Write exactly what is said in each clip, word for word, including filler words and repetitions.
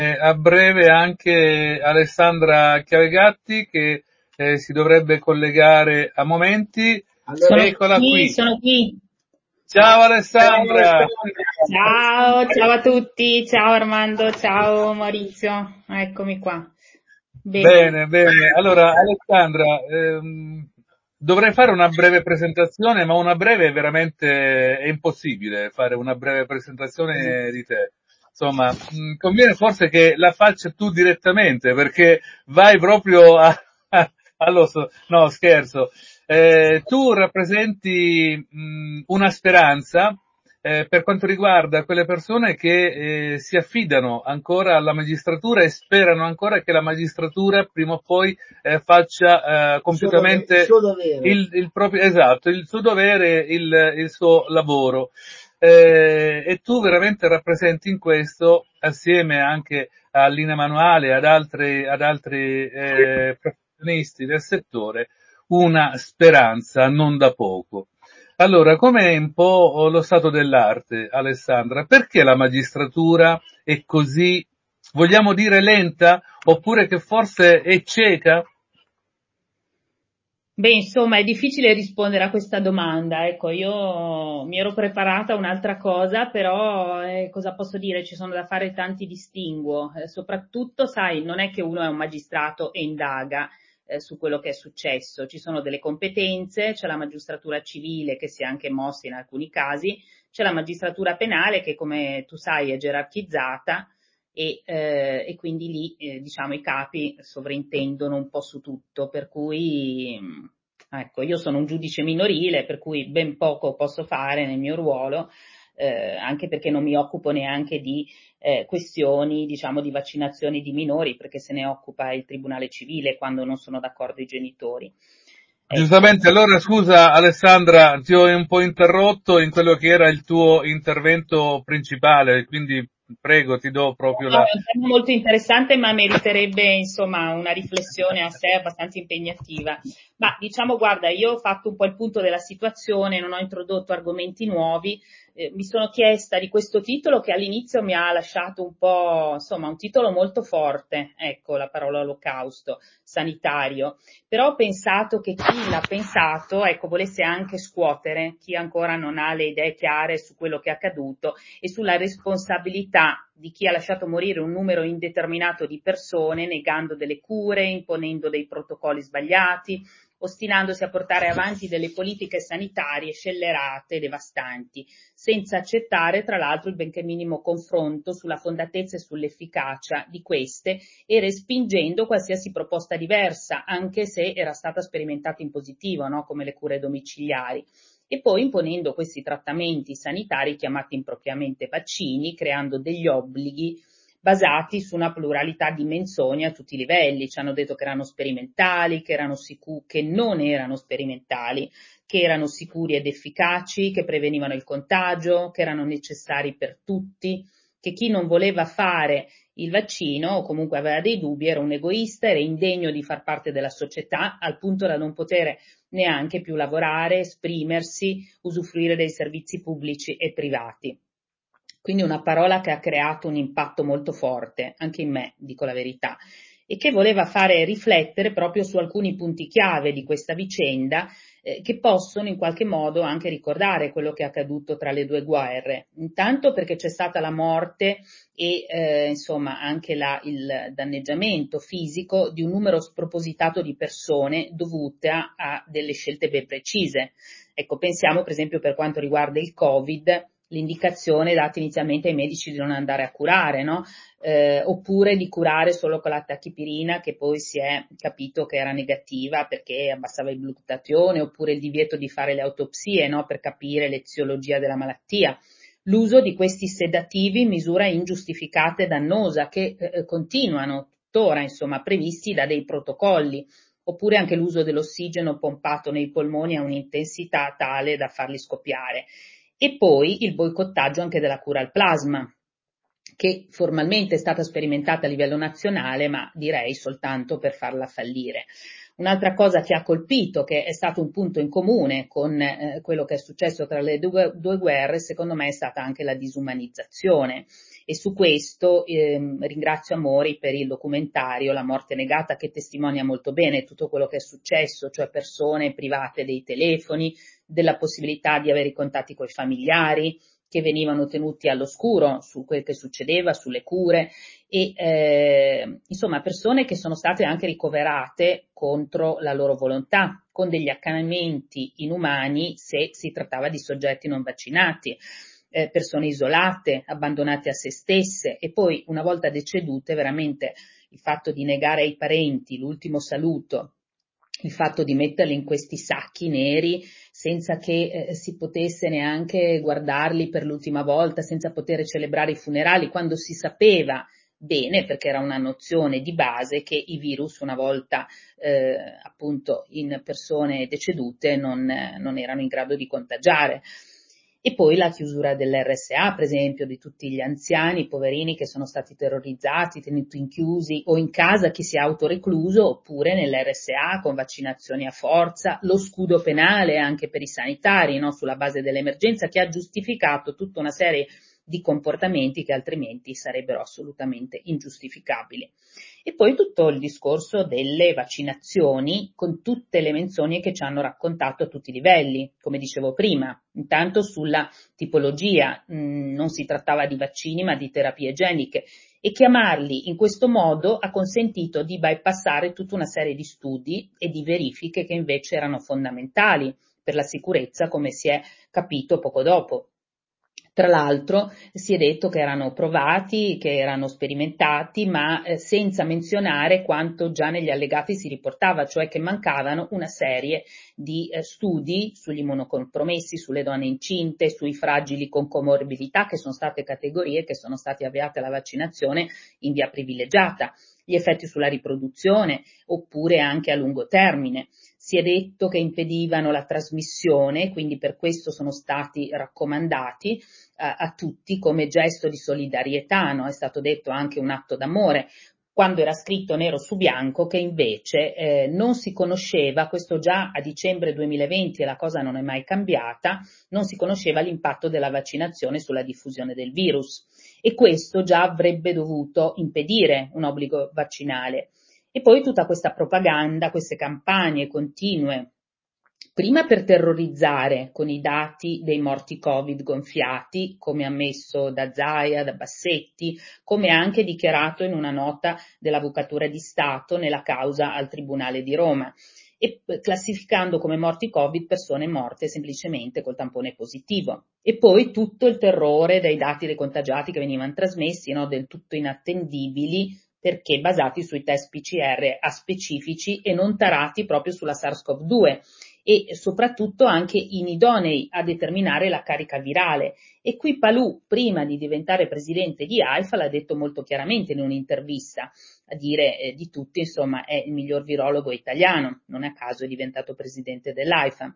a breve anche Alessandra Chiavegatti che eh, si dovrebbe collegare a momenti. Allora, Eccola qui, qui. sono qui. Ciao Alessandra. Ciao, ciao a tutti, ciao Armando, ciao Maurizio, eccomi qua. Bene. Bene, bene. Allora Alessandra, ehm, dovrei fare una breve presentazione, ma una breve è veramente è impossibile fare una breve presentazione di te. Insomma, mh, conviene forse che la faccia tu direttamente, perché vai proprio a, allo, so- no, scherzo. Eh, tu rappresenti mh, una speranza eh, per quanto riguarda quelle persone che eh, si affidano ancora alla magistratura e sperano ancora che la magistratura prima o poi eh, faccia eh, compiutamente il suo dovere. il, il proprio, esatto, il suo dovere, il, il suo lavoro. Eh, e tu veramente rappresenti in questo, assieme anche a Lina Manuale e ad altri, ad altri eh, professionisti del settore, una speranza non da poco. Allora, com'è un po' lo stato dell'arte, Alessandra? Perché la magistratura è così, vogliamo dire, lenta? Oppure che forse è cieca? Beh, insomma, è difficile rispondere a questa domanda. Ecco, io mi ero preparata a un'altra cosa, però eh, cosa posso dire? Ci sono da fare tanti distinguo. Eh, soprattutto, sai, non è che uno è un magistrato e indaga eh, su quello che è successo. Ci sono delle competenze, c'è la magistratura civile che si è anche mossa in alcuni casi, c'è la magistratura penale che, come tu sai, è gerarchizzata. E, eh, e quindi lì eh, diciamo i capi sovrintendono un po' su tutto, per cui mh, ecco, io sono un giudice minorile, per cui ben poco posso fare nel mio ruolo, eh, anche perché non mi occupo neanche di eh, questioni diciamo di vaccinazioni di minori, perché se ne occupa il Tribunale Civile quando non sono d'accordo i genitori. Ecco. Giustamente, allora scusa Alessandra, ti ho un po' interrotto in quello che era il tuo intervento principale, quindi prego, ti do proprio No, la... è un tema molto interessante, ma meriterebbe insomma una riflessione a sé abbastanza impegnativa. Ma diciamo, guarda, io ho fatto un po' il punto della situazione, non ho introdotto argomenti nuovi, eh, mi sono chiesta di questo titolo che all'inizio mi ha lasciato un po', insomma, un titolo molto forte, ecco la parola olocausto, sanitario, però ho pensato che chi l'ha pensato, ecco, volesse anche scuotere chi ancora non ha le idee chiare su quello che è accaduto e sulla responsabilità di chi ha lasciato morire un numero indeterminato di persone, negando delle cure, imponendo dei protocolli sbagliati, ostinandosi a portare avanti delle politiche sanitarie scellerate e devastanti, senza accettare tra l'altro il benché minimo confronto sulla fondatezza e sull'efficacia di queste e respingendo qualsiasi proposta diversa, anche se era stata sperimentata in positivo, no? Come le cure domiciliari. E poi imponendo questi trattamenti sanitari chiamati impropriamente vaccini, creando degli obblighi basati su una pluralità di menzogne a tutti i livelli. Ci hanno detto che erano sperimentali, che erano sicuri, che non erano sperimentali, che erano sicuri ed efficaci, che prevenivano il contagio, che erano necessari per tutti, che chi non voleva fare il vaccino o comunque aveva dei dubbi era un egoista, era indegno di far parte della società, al punto da non poter neanche più lavorare, esprimersi, usufruire dei servizi pubblici e privati. Quindi una parola che ha creato un impatto molto forte, anche in me, dico la verità, e che voleva fare riflettere proprio su alcuni punti chiave di questa vicenda, eh, che possono in qualche modo anche ricordare quello che è accaduto tra le due guerre. Intanto perché c'è stata la morte e eh, insomma anche la, il danneggiamento fisico di un numero spropositato di persone dovute a, a delle scelte ben precise. Ecco, pensiamo per esempio per quanto riguarda il Covid, l'indicazione data inizialmente ai medici di non andare a curare, no? Eh, oppure di curare solo con la tachipirina che poi si è capito che era negativa perché abbassava il glutatione, oppure il divieto di fare le autopsie, no? Per capire l'eziologia della malattia. L'uso di questi sedativi in misura ingiustificata e dannosa che eh, continuano tuttora, insomma, previsti da dei protocolli, oppure anche l'uso dell'ossigeno pompato nei polmoni a un'intensità tale da farli scoppiare. E poi il boicottaggio anche della cura al plasma, che formalmente è stata sperimentata a livello nazionale, ma direi soltanto per farla fallire. Un'altra cosa che ha colpito, che è stato un punto in comune con eh, quello che è successo tra le due, due guerre, secondo me è stata anche la disumanizzazione e su questo ehm, ringrazio Amori per il documentario La morte negata, che testimonia molto bene tutto quello che è successo, cioè persone private dei telefoni, della possibilità di avere i contatti coi familiari, che venivano tenuti all'oscuro su quel che succedeva, sulle cure e eh, insomma persone che sono state anche ricoverate contro la loro volontà, con degli accanimenti inumani se si trattava di soggetti non vaccinati, eh, persone isolate, abbandonate a se stesse e poi una volta decedute veramente il fatto di negare ai parenti l'ultimo saluto, il fatto di metterli in questi sacchi neri senza che eh, si potesse neanche guardarli per l'ultima volta, senza poter celebrare i funerali, quando si sapeva bene, perché era una nozione di base, che i virus una volta eh, appunto in persone decedute non, eh, non erano in grado di contagiare. E poi la chiusura dell'erre esse a, per esempio, di tutti gli anziani, poverini che sono stati terrorizzati, tenuti inchiusi o in casa, chi si è autorecluso, oppure nell'erre esse a con vaccinazioni a forza, lo scudo penale anche per i sanitari, no, sulla base dell'emergenza, che ha giustificato tutta una serie di comportamenti che altrimenti sarebbero assolutamente ingiustificabili. E poi tutto il discorso delle vaccinazioni con tutte le menzogne che ci hanno raccontato a tutti i livelli, come dicevo prima, intanto sulla tipologia, mh, non si trattava di vaccini ma di terapie geniche e chiamarli in questo modo ha consentito di bypassare tutta una serie di studi e di verifiche che invece erano fondamentali per la sicurezza, come si è capito poco dopo. Tra l'altro si è detto che erano provati, che erano sperimentati, ma eh, senza menzionare quanto già negli allegati si riportava, cioè che mancavano una serie di eh, studi sugli immunocompromessi, sulle donne incinte, sui fragili con comorbidità, che sono state categorie che sono state avviate alla vaccinazione in via privilegiata, gli effetti sulla riproduzione, oppure anche a lungo termine. Si è detto che impedivano la trasmissione, quindi per questo sono stati raccomandati eh, a tutti come gesto di solidarietà, no? È stato detto anche un atto d'amore, quando era scritto nero su bianco che invece eh, non si conosceva, questo già a dicembre duemilaventi e la cosa non è mai cambiata, non si conosceva l'impatto della vaccinazione sulla diffusione del virus e questo già avrebbe dovuto impedire un obbligo vaccinale. E poi tutta questa propaganda, queste campagne continue, prima per terrorizzare con i dati dei morti Covid gonfiati, come ammesso da Zaia, da Bassetti, come anche dichiarato in una nota dell'Avvocatura di Stato nella causa al Tribunale di Roma, e classificando come morti Covid persone morte semplicemente col tampone positivo. E poi tutto il terrore dei dati dei contagiati che venivano trasmessi, no, del tutto inattendibili, perché basati sui test P C R aspecifici e non tarati proprio sulla SARS-CoV due e soprattutto anche inidonei a determinare la carica virale. E qui Palù, prima di diventare presidente di AIFA, l'ha detto molto chiaramente in un'intervista, a dire eh, di tutti, insomma, è il miglior virologo italiano, non a caso è diventato presidente dell'AIFA.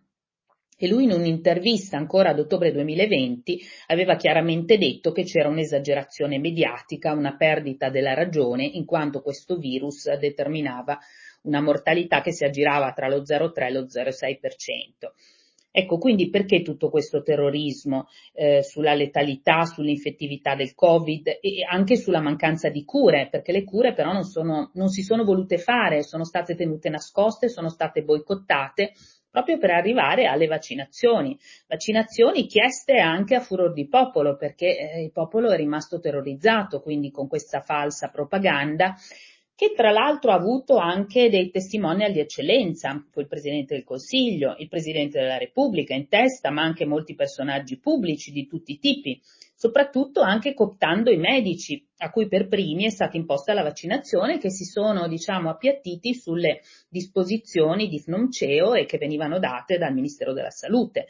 E lui in un'intervista ancora ad ottobre duemilaventi aveva chiaramente detto che c'era un'esagerazione mediatica, una perdita della ragione, in quanto questo virus determinava una mortalità che si aggirava tra lo zero virgola tre e lo zero virgola sei per cento. Ecco, quindi perché tutto questo terrorismo eh, sulla letalità, sull'infettività del Covid e anche sulla mancanza di cure, perché le cure però non, sono, non si sono volute fare, sono state tenute nascoste, sono state boicottate, proprio per arrivare alle vaccinazioni, vaccinazioni chieste anche a furor di popolo, perché eh, il popolo è rimasto terrorizzato, quindi con questa falsa propaganda, che tra l'altro ha avuto anche dei testimonial di eccellenza, il Presidente del Consiglio, il Presidente della Repubblica in testa, ma anche molti personaggi pubblici di tutti i tipi, soprattutto anche cooptando i medici, a cui per primi è stata imposta la vaccinazione, che si sono, diciamo, appiattiti sulle disposizioni di F N O M C E O e che venivano date dal Ministero della Salute,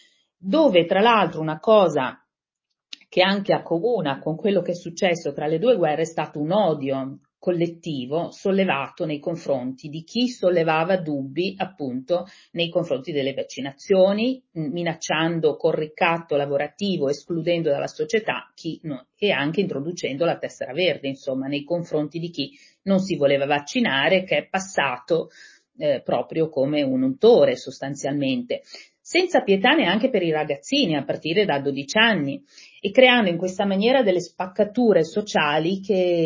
dove tra l'altro una cosa che anche accomuna con quello che è successo tra le due guerre è stato un odio collettivo sollevato nei confronti di chi sollevava dubbi appunto nei confronti delle vaccinazioni, minacciando col ricatto lavorativo, escludendo dalla società chi no, e anche introducendo la tessera verde, insomma, nei confronti di chi non si voleva vaccinare, che è passato eh, proprio come un untore sostanzialmente. senza pietà neanche per i ragazzini a partire da dodici anni, e creando in questa maniera delle spaccature sociali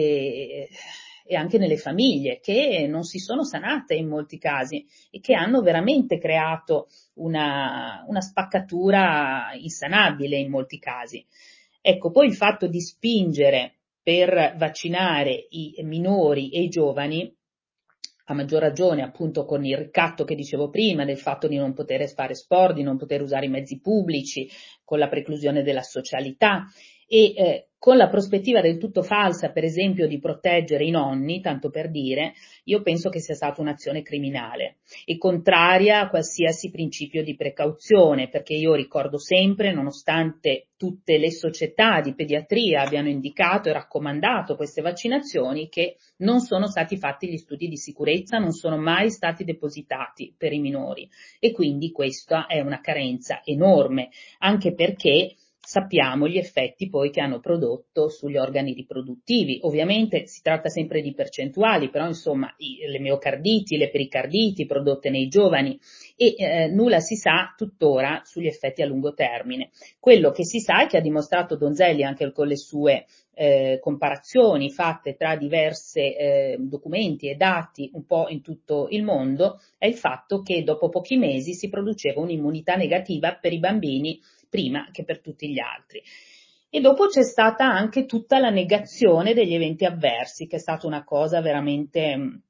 che, e anche nelle famiglie, che non si sono sanate in molti casi e che hanno veramente creato una, una spaccatura insanabile in molti casi. Ecco, poi il fatto di spingere per vaccinare i minori e i giovani, a maggior ragione appunto con il ricatto che dicevo prima, del fatto di non poter fare sport, di non poter usare i mezzi pubblici, con la preclusione della socialità e eh, con la prospettiva del tutto falsa, per esempio, di proteggere i nonni, tanto per dire, io penso che sia stata un'azione criminale e contraria a qualsiasi principio di precauzione, perché io ricordo sempre, nonostante tutte le società di pediatria abbiano indicato e raccomandato queste vaccinazioni, che non sono stati fatti gli studi di sicurezza, non sono mai stati depositati per i minori e quindi questa è una carenza enorme, anche perché sappiamo gli effetti poi che hanno prodotto sugli organi riproduttivi. Ovviamente si tratta sempre di percentuali, però insomma i, le miocarditi, le pericarditi prodotte nei giovani e eh, nulla si sa tuttora sugli effetti a lungo termine. Quello che si sa è che ha dimostrato Donzelli anche con le sue eh, comparazioni fatte tra diversi eh, documenti e dati un po' in tutto il mondo, è il fatto che dopo pochi mesi si produceva un'immunità negativa per i bambini prima che per tutti gli altri. E dopo c'è stata anche tutta la negazione degli eventi avversi, che è stata una cosa veramente mh,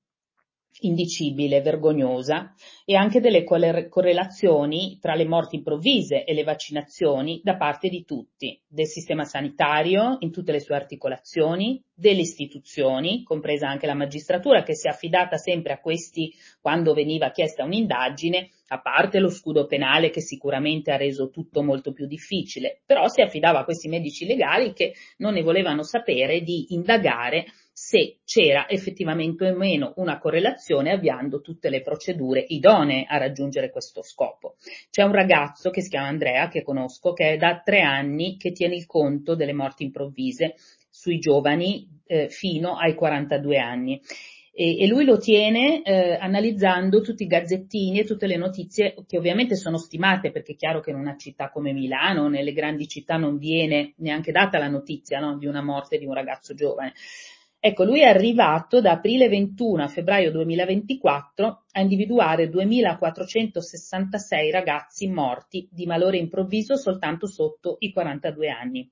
indicibile, vergognosa, e anche delle correlazioni tra le morti improvvise e le vaccinazioni da parte di tutti, del sistema sanitario in tutte le sue articolazioni, delle istituzioni, compresa anche la magistratura, che si è affidata sempre a questi quando veniva chiesta un'indagine, a parte lo scudo penale che sicuramente ha reso tutto molto più difficile, però si affidava a questi medici legali che non ne volevano sapere di indagare se c'era effettivamente o meno una correlazione, avviando tutte le procedure idonee a raggiungere questo scopo. C'è un ragazzo che si chiama Andrea, che conosco, che è da tre anni che tiene il conto delle morti improvvise sui giovani eh, fino ai quarantadue anni. E, e lui lo tiene eh, analizzando tutti i gazzettini e tutte le notizie che ovviamente sono stimate, perché è chiaro che in una città come Milano, nelle grandi città, non viene neanche data la notizia, no, di una morte di un ragazzo giovane. Ecco, lui è arrivato da aprile ventuno a febbraio duemilaventiquattro a individuare duemilaquattrocentosessantasei ragazzi morti di malore improvviso soltanto sotto i quarantadue anni.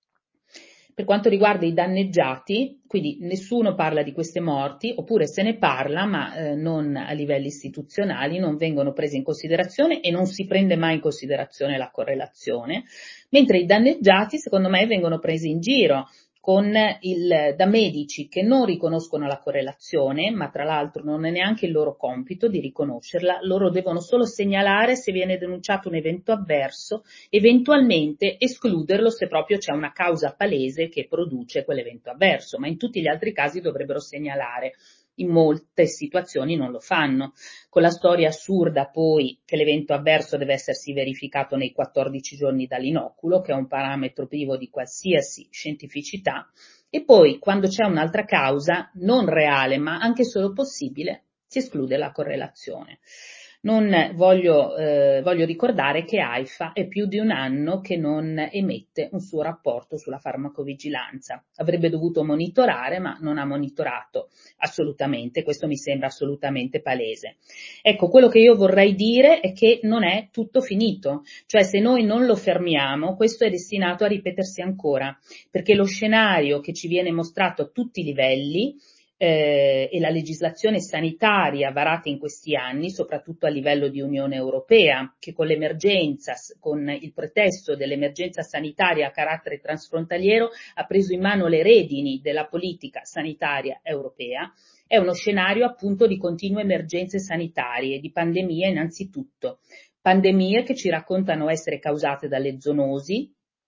Per quanto riguarda i danneggiati, quindi nessuno parla di queste morti, oppure se ne parla ma eh, non a livelli istituzionali, non vengono prese in considerazione e non si prende mai in considerazione la correlazione, mentre i danneggiati secondo me vengono presi in giro con il, da medici che non riconoscono la correlazione, ma tra l'altro non è neanche il loro compito di riconoscerla, loro devono solo segnalare se viene denunciato un evento avverso, eventualmente escluderlo se proprio c'è una causa palese che produce quell'evento avverso, ma in tutti gli altri casi dovrebbero segnalare. In molte situazioni non lo fanno, con la storia assurda poi che l'evento avverso deve essersi verificato nei quattordici giorni dall'inoculo, che è un parametro privo di qualsiasi scientificità, e poi quando c'è un'altra causa non reale ma anche solo possibile si esclude la correlazione. Non voglio, eh, voglio ricordare che AIFA è più di un anno che non emette un suo rapporto sulla farmacovigilanza. Avrebbe dovuto monitorare, ma non ha monitorato assolutamente. Questo mi sembra assolutamente palese. Ecco, quello che io vorrei dire è che non è tutto finito. Cioè, se noi non lo fermiamo, questo è destinato a ripetersi ancora, perché lo scenario che ci viene mostrato a tutti i livelli Eh, e la legislazione sanitaria varata in questi anni, soprattutto a livello di Unione Europea, che con l'emergenza, con il pretesto dell'emergenza sanitaria a carattere transfrontaliero, ha preso in mano le redini della politica sanitaria europea, è uno scenario appunto di continue emergenze sanitarie, di pandemie innanzitutto. Pandemie che ci raccontano essere causate dalle zoonosi,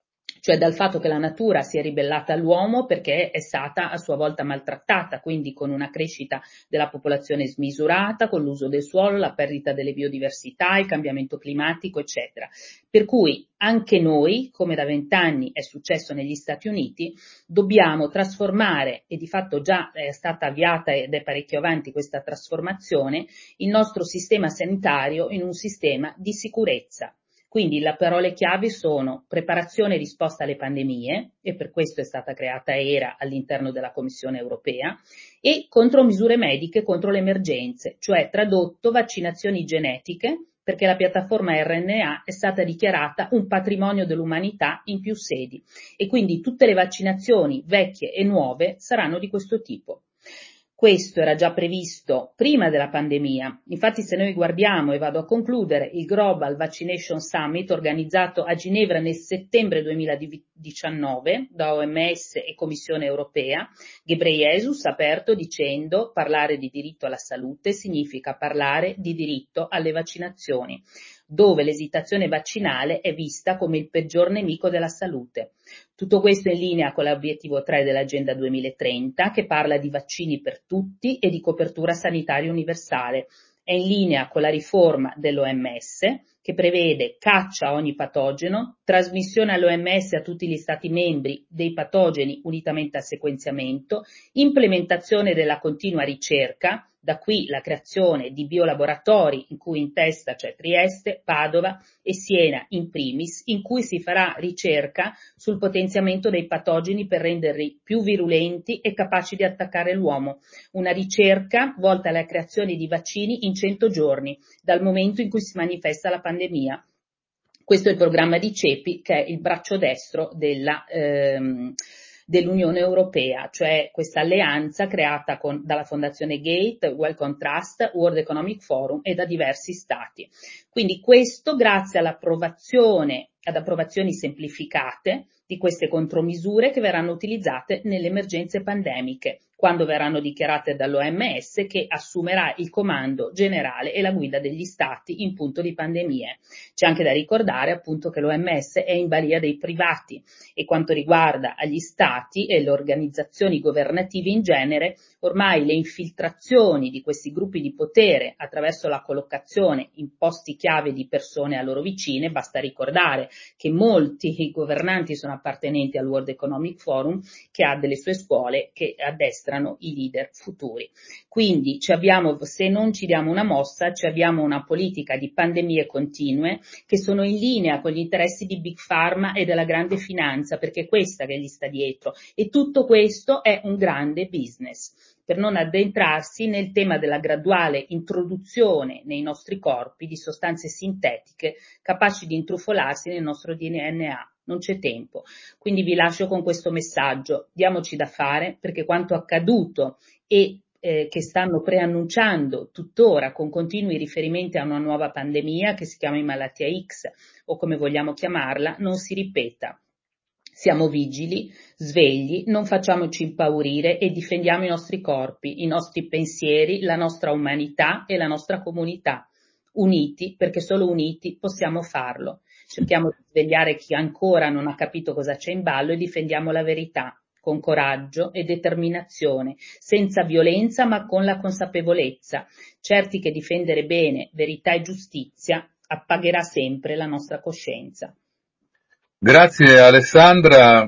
cioè dal fatto che la natura si è ribellata all'uomo perché è stata a sua volta maltrattata, quindi con una crescita della popolazione smisurata, con l'uso del suolo, la perdita delle biodiversità, il cambiamento climatico, eccetera. Per cui anche noi, come da vent'anni è successo negli Stati Uniti, dobbiamo trasformare, e di fatto già è stata avviata ed è parecchio avanti questa trasformazione, il nostro sistema sanitario in un sistema di sicurezza. Quindi le parole chiave sono preparazione e risposta alle pandemie, e per questo è stata creata E R A all'interno della Commissione europea, e contromisure mediche contro le emergenze, cioè tradotto vaccinazioni genetiche, perché la piattaforma R N A è stata dichiarata un patrimonio dell'umanità in più sedi, e quindi tutte le vaccinazioni vecchie e nuove saranno di questo tipo. Questo era già previsto prima della pandemia. Infatti, se noi guardiamo, e vado a concludere, il Global Vaccination Summit organizzato a Ginevra nel settembre duemiladiciannove da O M S e Commissione europea, Ghebreyesus ha aperto dicendo: parlare di diritto alla salute significa parlare di diritto alle vaccinazioni, dove l'esitazione vaccinale è vista come il peggior nemico della salute. Tutto questo in linea con l'obiettivo tre dell'Agenda duemilatrenta, che parla di vaccini per tutti e di copertura sanitaria universale. È in linea con la riforma dell'O M S, che prevede caccia a ogni patogeno, trasmissione all'O M S a tutti gli Stati membri dei patogeni unitamente al sequenziamento, implementazione della continua ricerca, da qui la creazione di biolaboratori in cui in testa c'è Trieste, Padova e Siena in primis, in cui si farà ricerca sul potenziamento dei patogeni per renderli più virulenti e capaci di attaccare l'uomo. Una ricerca volta alla creazione di vaccini in cento giorni, dal momento in cui si manifesta la pandemia. Questo è il programma di CEPI, che è il braccio destro della ehm, dell'Unione Europea, cioè questa alleanza creata con, dalla Fondazione Gate, Wellcome Trust, World Economic Forum e da diversi stati. Quindi questo grazie all'approvazione, ad approvazioni semplificate di queste contromisure che verranno utilizzate nelle emergenze pandemiche, quando verranno dichiarate dall'O M S, che assumerà il comando generale e la guida degli stati in punto di pandemie. C'è anche da ricordare appunto che l'O M S è in balia dei privati, e quanto riguarda agli stati e le organizzazioni governative in genere, ormai le infiltrazioni di questi gruppi di potere attraverso la collocazione in posti chiave di persone a loro vicine, basta ricordare che molti governanti sono appartenenti al World Economic Forum, che ha delle sue scuole che addestrano i leader futuri. Quindi ci abbiamo, se non ci diamo una mossa, ci abbiamo una politica di pandemie continue che sono in linea con gli interessi di Big Pharma e della grande finanza, perché è questa che gli sta dietro, e tutto questo è un grande business, per non addentrarsi nel tema della graduale introduzione nei nostri corpi di sostanze sintetiche capaci di intrufolarsi nel nostro D N A. Non c'è tempo. Quindi vi lascio con questo messaggio: diamoci da fare, perché quanto accaduto e eh, che stanno preannunciando tuttora con continui riferimenti a una nuova pandemia che si chiama malattia X o come vogliamo chiamarla, non si ripeta. Siamo vigili, svegli, non facciamoci impaurire e difendiamo i nostri corpi, i nostri pensieri, la nostra umanità e la nostra comunità. Uniti, perché solo uniti possiamo farlo. Cerchiamo di svegliare chi ancora non ha capito cosa c'è in ballo e difendiamo la verità, con coraggio e determinazione, senza violenza ma con la consapevolezza, certi che difendere bene, verità e giustizia appagherà sempre la nostra coscienza. Grazie Alessandra,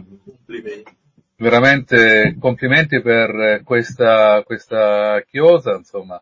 veramente complimenti per questa, questa chiosa, insomma.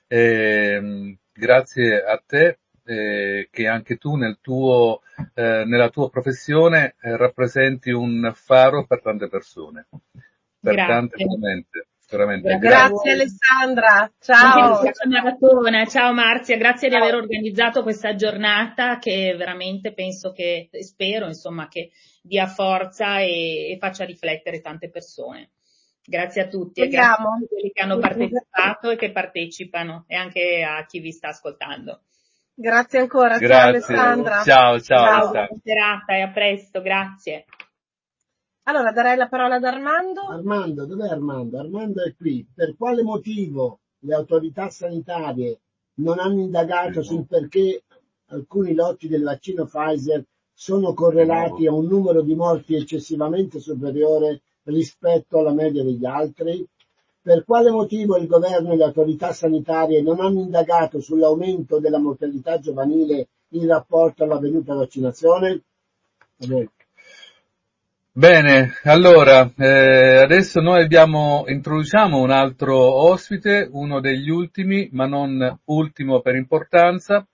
E, grazie a te, eh, che anche tu nel tuo, eh, nella tua professione eh, rappresenti un faro per tante persone, per Grazie. tante veramente. Veramente. Grazie, grazie Alessandra, ciao. Maratona. Ciao Marzia, grazie ciao. Di aver organizzato questa giornata che veramente penso che, spero insomma, che dia forza e, e faccia riflettere tante persone. Grazie a tutti e grazie a tutti quelli che hanno partecipato e che partecipano, e anche a chi vi sta ascoltando. Grazie ancora, grazie. Ciao Alessandra. Ciao, ciao. Ciao, buona serata e a presto, grazie. Allora, darei la parola ad Armando. Armando, dov'è Armando? Armando è qui. Per quale motivo le autorità sanitarie non hanno indagato sul perché alcuni lotti del vaccino Pfizer sono correlati a un numero di morti eccessivamente superiore rispetto alla media degli altri? Per quale motivo il governo e le autorità sanitarie non hanno indagato sull'aumento della mortalità giovanile in rapporto all'avvenuta vaccinazione? Vabbè. Bene, allora, eh, adesso noi abbiamo, introduciamo un altro ospite, uno degli ultimi, ma non ultimo per importanza,